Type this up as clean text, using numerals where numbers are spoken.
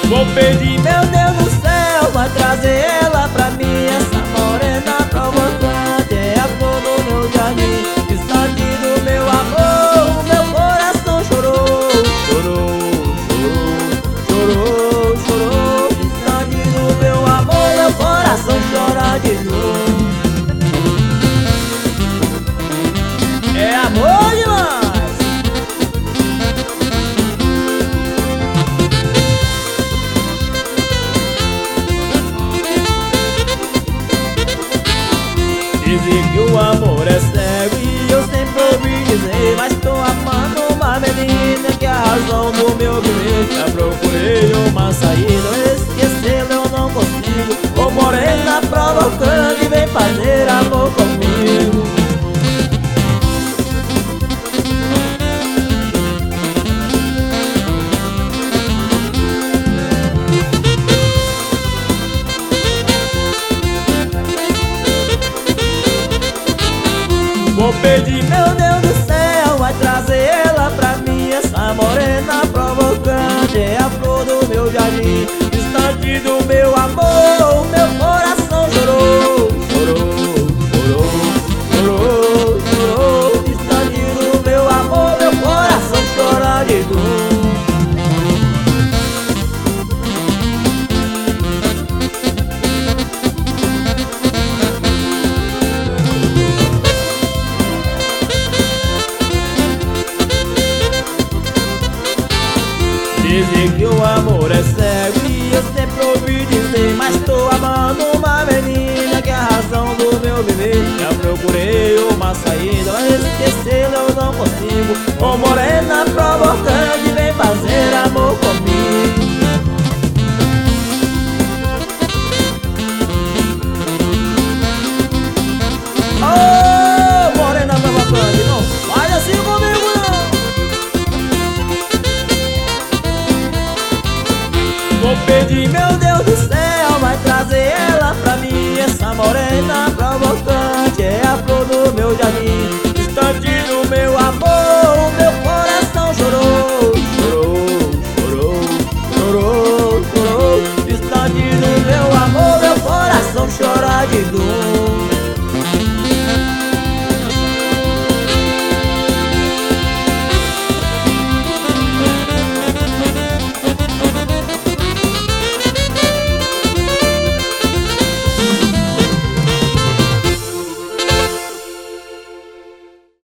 Vou pedir, meu Deus do céu, vai trazer ela pra mim. Essa morena provocante é a flor do meu jardim. Distante do meu amor, o meu coração chorou. Chorou, chorou, chorou, chorou. Distante do meu amor, meu coração chora de novo. É amor demais. Dizem que o amor é cego e eu sempre ouvi dizer, mas tô amando uma menina que é a razão do meu viver. Já procurei uma saída, esquecê-la eu não consigo. Ô morena provocante, vem fazer amor comigo. Vou pedir, meu Deus do céu, vai trazer ela pra mim. Essa morena provocante é a flor do meu jardim. Distante do meu amor, o meu coração chorou. Chorou, chorou, chorou, chorou. Distante do meu amor, meu coração chora de dor. Dizem que o amor é cego e eu sempre ouvi dizer, mas tô amando uma menina que é a razão do meu viver. Já procurei uma saída, mas esquecê-la eu não consigo. Ô morena provocante, vem fazer amor comigo. Ô morena provocante, não faz assim comigo não. Vou pedir, meu Deus do céu, vai trazer ela pra mim. Essa morena provocante é a flor do